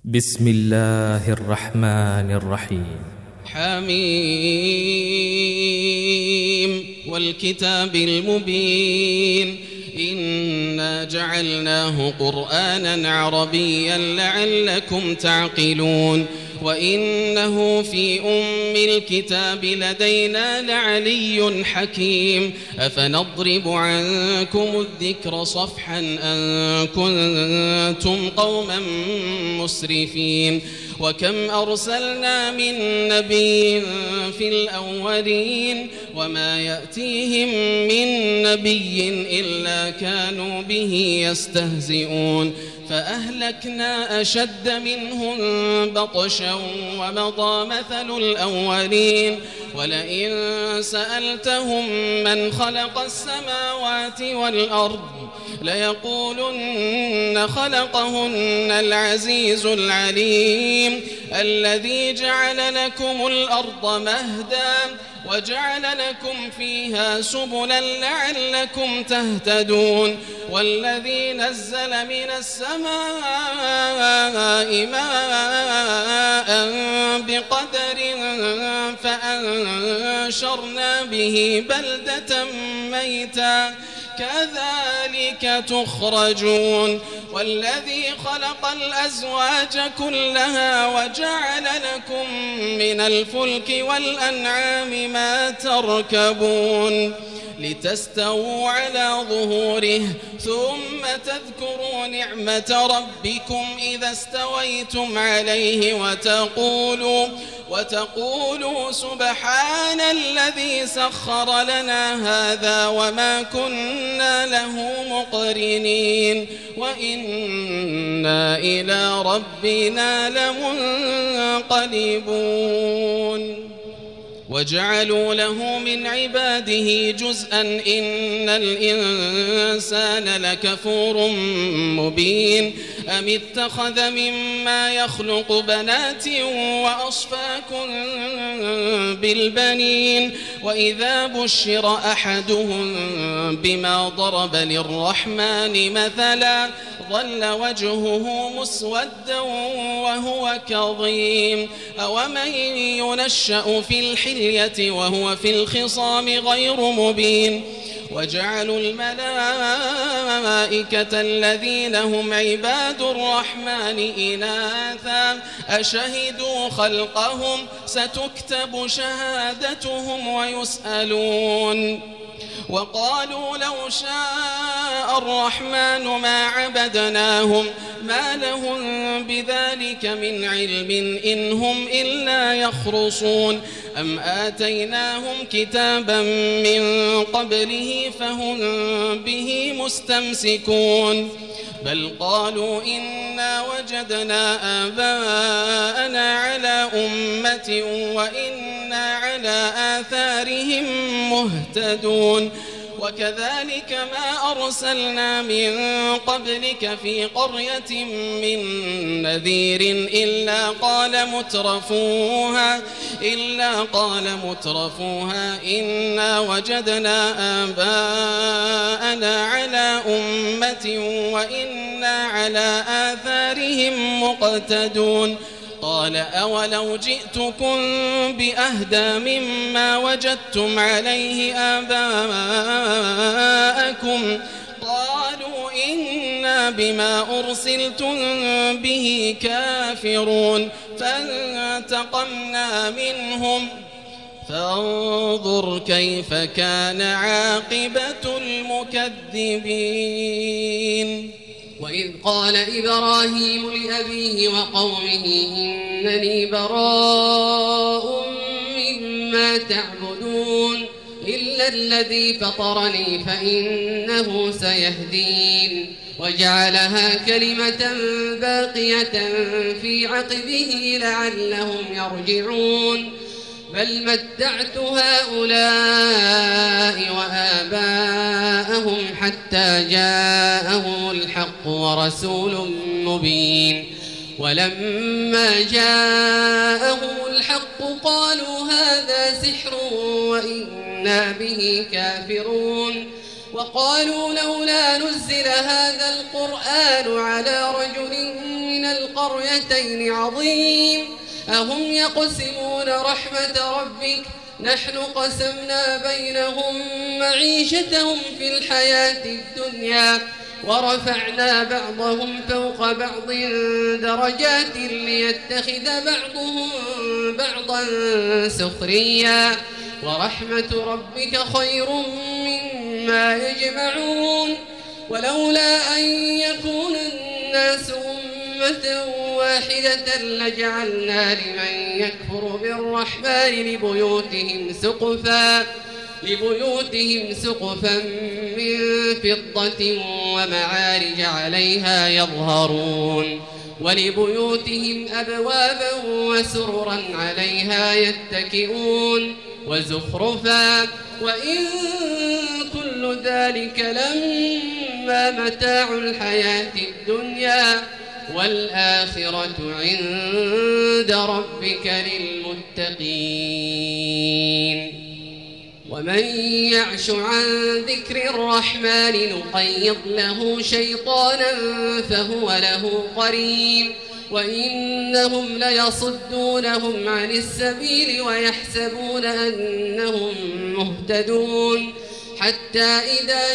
بسم الله الرحمن الرحيم. حميم والكتاب المبين إنا جعلناه قرآنا عربيا لعلكم تعقلون وإنه في أم الكتاب لدينا لعلي حكيم أفنضرب عنكم الذكر صفحا أن كنتم قوما مسرفين وكم أرسلنا من نبي في الأولين وما يأتيهم من نبي إلا كانوا به يستهزئون فأهلكنا أشد منهم بطشا ومضى مثل الأولين ولئن سألتهم من خلق السماوات والأرض ليقولن خلقهن العزيز العليم الذي جعل لكم الأرض مهدا وجعل لكم فيها سبلا لعلكم تهتدون والذي نزل من السماء ماء بقدر فأنشرنا به بلدة ميتا كذلك تخرجون والذي خلق الأزواج كلها وجعل لكم من الفلك والأنعام ما تركبون لتستووا على ظهوره ثم تذكروا نعمة ربكم إذا استويتم عليه وتقولوا سبحان الذي سخر لنا هذا وما كنا له مقرنين وإنا إلى ربنا لمنقلبون وجعلوا له من عباده جزءا إن الإنسان لكفور مبين أم اتخذ مما يخلق بنات وأصفاكم بالبنين وإذا بشر أحدهم بما ضرب للرحمن مثلا ظل وجهه مسودا وهو كظيم أومن ينشأ في الحلية وهو في الخصام غير مبين وجعلوا الملائكة الذين هم عباد الرحمن إناثا أشهدوا خلقهم ستكتب شهادتهم ويسألون وقالوا لو شاء الرحمن ما عبدناهم ما لهم بذلك من علم إن هم إلا يخرصون أم آتيناهم كتابا من قبله فهم به مستمسكون بل قالوا إنا وجدنا آباءنا على أمة وإنا على آثارهم مهتدون وكذلك ما أرسلنا من قبلك في قرية من نذير إلا قال مترفوها إنا وجدنا آباءنا على أمة وإنا على آثارهم مقتدون قال أولو جئتكم بأهدى مما وجدتم عليه آباءكم قالوا إنا بما أرسلتم به كافرون فانتقمنا منهم فانظر كيف كان عاقبة المكذبين وإذ قال إبراهيم لأبيه وقومه إنني براء مما تعبدون إلا الذي فطرني فإنه سيهدين وجعلها كلمة باقية في عقبه لعلهم يرجعون بل متعت هؤلاء وآباءهم حتى جاءهم الحق ورسول مبين ولما جاءهم الحق قالوا هذا سحر وإنا به كافرون وقالوا لولا نزل هذا القرآن على رجل من القريتين عظيم. أهم يقسمون رحمة ربك نحن قسمنا بينهم معيشتهم في الحياة الدنيا ورفعنا بعضهم فوق بعض درجات ليتخذ بعضهم بعضا سخريا ورحمة ربك خير مما يجمعون. ولولا أن يكون الناس أمة واحدة لجعلنا لمن يكفر بالرحمن لبيوتهم سقفا من فضة ومعارج عليها يظهرون ولبيوتهم أبوابا وسررا عليها يتكئون وزخرفا وإن كل ذلك لما متاع الحياة الدنيا والآخرة عند ربك للمتقين. ومن يعش عن ذكر الرحمن نقيض له شيطانا فهو له قرين وإنهم ليصدونهم عن السبيل ويحسبون أنهم مهتدون حتى إذا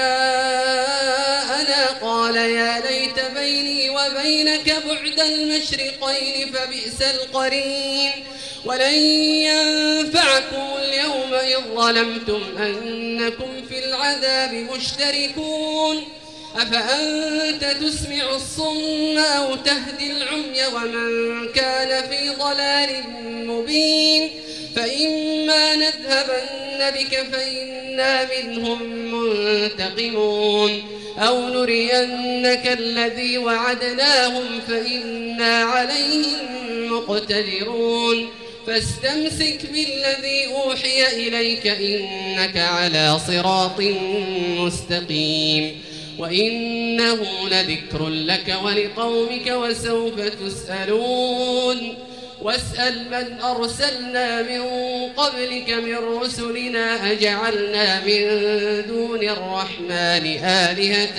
جاءنا قال يا ليت بيني وبينك بعد المشرقين فبئس القرين. ولن ينفعكم اليوم إذ ظلمتم أنكم في العذاب مشتركون. أفأنت تسمع الصم أو تهدي العمي ومن كان في ضلال مبين. فإما نذهبن بك فإنا منهم منتقمون أو نرينك الذي وعدناهم فإنا عليهم مقتدرون. فاستمسك بالذي أوحي إليك إنك على صراط مستقيم وإنه لذكر لك ولقومك وسوف تسألون. واسأل من أرسلنا من قبلك من رسلنا أجعلنا من دون الرحمن آلهة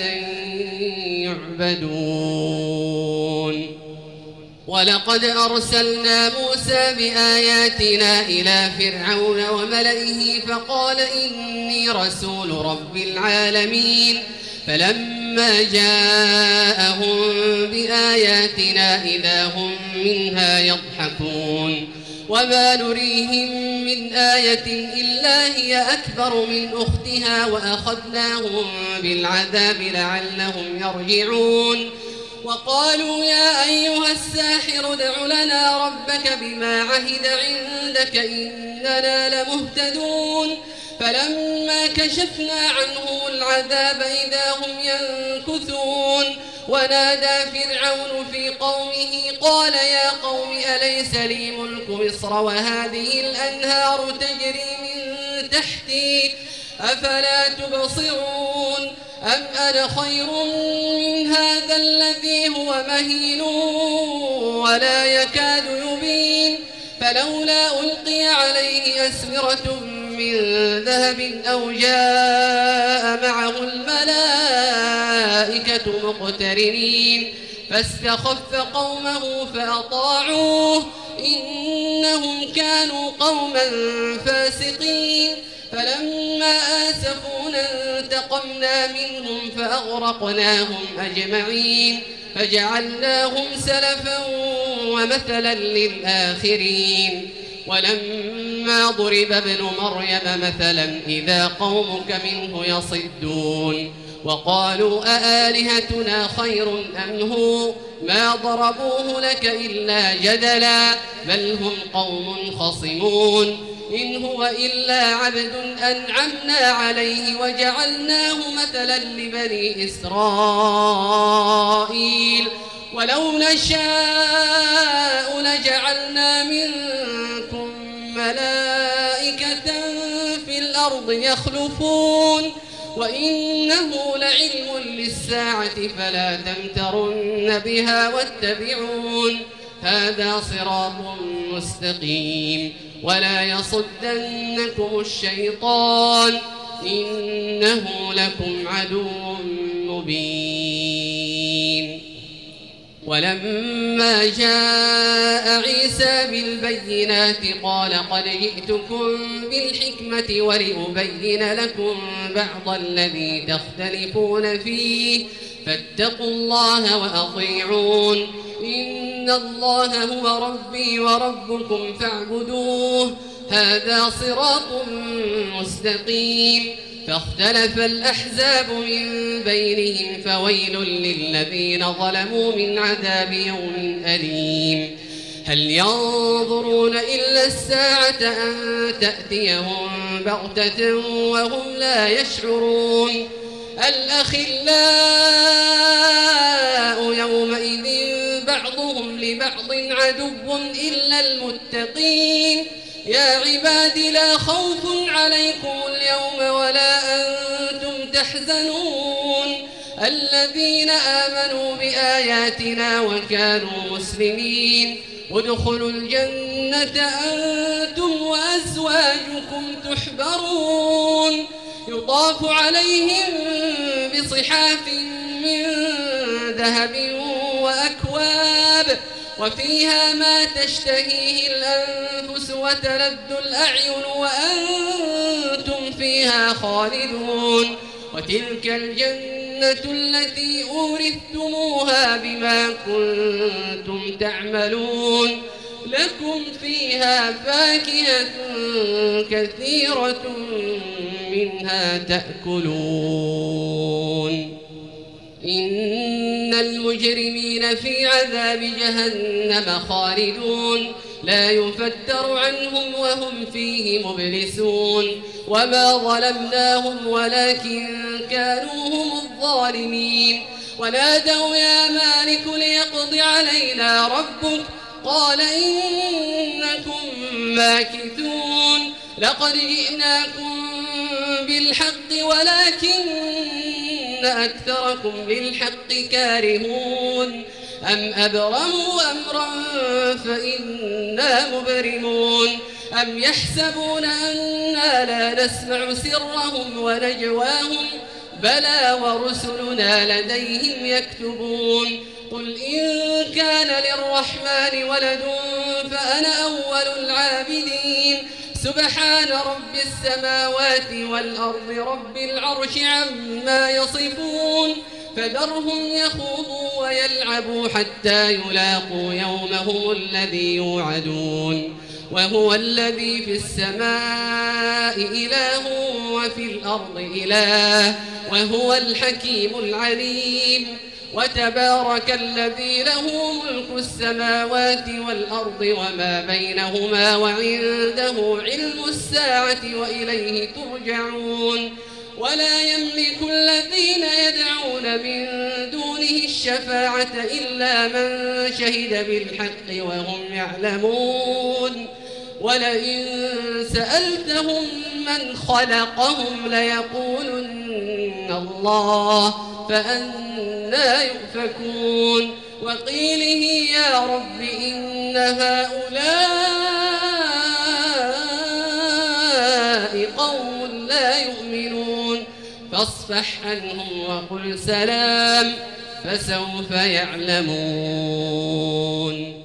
يعبدون. ولقد أرسلنا موسى بآياتنا إلى فرعون وملئه فقال إني رسول رب العالمين. فلما جاءهم بآياتنا إذا هم منها يضحكون. وما نريهم من آية إلا هي أكبر من أختها وأخذناهم بالعذاب لعلهم يرجعون. وقالوا يا أيها الساحر ادع لنا ربك بما عهد عندك إننا لمهتدون. فلما كشفنا عنهم العذاب إذا هم ينكثون. ونادى فرعون في قومه قال يا قوم أليس لي ملك مصر وهذه الأنهار تجري من تحتي أفلا تبصرون أم أنا خير من هذا الذي هو مهين ولا يكاد يبين. فلولا ألقي عليه أسورة من ذهب أو جاء معه الملائكة مقترنين. فاستخف قومه فأطاعوه إنهم كانوا قوما فاسقين. فلما آسفونا انتقمنا منهم فأغرقناهم أجمعين فجعلناهم سلفا ومثلا للآخرين. ولما ضرب ابن مريم مثلا إذا قومك منه يصدون. وقالوا أآلهتنا خير أم هو ما ضربوه لك إلا جدلا بل هم قوم خصمون. إن هو إلا عبد أنعمنا عليه وجعلناه مثلا لبني إسرائيل. ولو نشاء لجعلنا منكم ملائكة في الأرض يخلفون وإنه لعلم للساعة فلا تمترن بها واتبعون هذا صراط مستقيم. ولا يصدنكم الشيطان إنه لكم عدو مبين. ولما جاء عيسى بالبينات قال قد جئتكم بالحكمة ولأبين لكم بعض الذي تختلفون فيه فاتقوا الله وأطيعون إن الله هو ربي وربكم فاعبدوه هذا صراط مستقيم فاختلف الأحزاب من بينهم فويل للذين ظلموا من عذاب يوم أليم هل ينظرون إلا الساعة أن تأتيهم بغتة وهم لا يشعرون الأخلاء يومئذ بعضهم لبعض عدو إلا المتقين يا عباد لا خوف عليكم اليوم ولا أنتم تحزنون الذين آمنوا بآياتنا وكانوا مسلمين ادخلوا الجنة أنتم وأزواجكم تحبرون يطاف عليهم بصحاف من ذهب وأكواب وفيها ما تشتهيه الأنفس وتلذ الأعين وأنتم فيها خالدون وتلك الجنة التي أورثتموها بما كنتم تعملون لكم فيها فاكهة كثيرة منها تأكلون إن المجرمين في عذاب جهنم خالدون لا يفتر عنهم وهم فيه مبلسون وما ظلمناهم ولكن كانوا هم الظالمين ونادوا يا مالك ليقض علينا ربك قال إنكم ماكثون لقد جئناكم بالحق ولكن أكثركم للحق كارهون أم أبرموا أمرا فإنا مبرمون أم يحسبون أنا لا نسمع سرهم ونجواهم بلى ورسلنا لديهم يكتبون قل إن كان للرحمن ولد فأنا أول العابدين سبحان رب السماوات والأرض رب العرش عما يصفون فذرهم يخوضوا ويلعبوا حتى يلاقوا يومهم الذي يوعدون وهو الذي في السماء إله وفي الأرض إله وهو الحكيم العليم وتبارك الذي له ملك السماوات والأرض وما بينهما وعنده علم الساعة وإليه ترجعون ولا يملك الذين يدعون من دونه الشفاعة إلا من شهد بالحق وهم يعلمون ولئن سألتهم من خلقهم ليقولن الله فأنى يؤفكون وقيله يا رب إن هؤلاء قوم لا يؤمنون فاصفح عنهم وقل سلام فسوف يعلمون